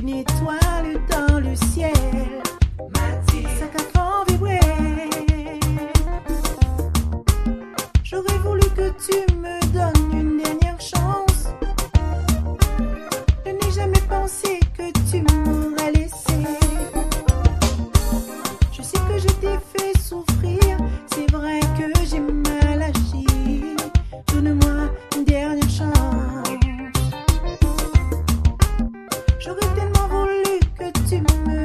une étoile dans le ciel. Ça qu'a fait vibrer. J'aurais voulu que tu me donnes une dernière chance. Je n'ai jamais pensé que tu m'aurais laissé. Je sais que je t'ai fait souffrir. C'est vrai que j'ai mal agi. Donne-moi une dernière chance. J'aurais tellement voulu que tu me